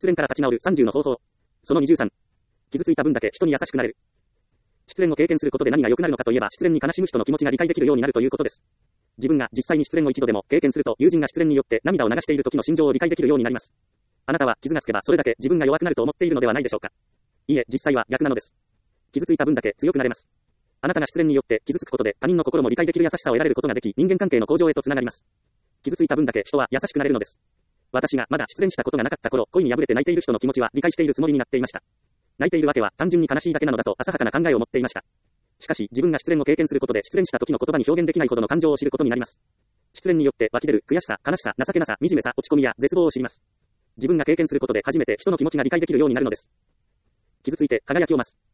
失恋から立ち直る30の方法。その23。傷ついた分だけ人に優しくなれる。失恋を経験することで何が良くなるのかといえば、失恋に悲しむ人の気持ちが理解できるようになるということです。自分が実際に失恋を一度でも経験すると、友人が失恋によって涙を流している時の心情を理解できるようになります。あなたは傷がつけばそれだけ自分が弱くなると思っているのではないでしょうか。いいえ、実際は逆なのです。傷ついた分だけ強くなれます。あなたが失恋によって傷つくことで他人の心も理解できる優しさを得られることができ、人間関係の向上へとつながります。傷ついた分だけ人は優しくなれるのです。私がまだ失恋したことがなかった頃、恋に破れて泣いている人の気持ちは理解しているつもりになっていました。泣いているわけは単純に悲しいだけなのだと浅はかな考えを持っていました。しかし自分が失恋を経験することで失恋した時の言葉に表現できないほどの感情を知ることになります。失恋によって湧き出る悔しさ、悲しさ、情けなさ、惨めさ、落ち込みや絶望を知ります。自分が経験することで初めて人の気持ちが理解できるようになるのです。傷ついて輝きを増す。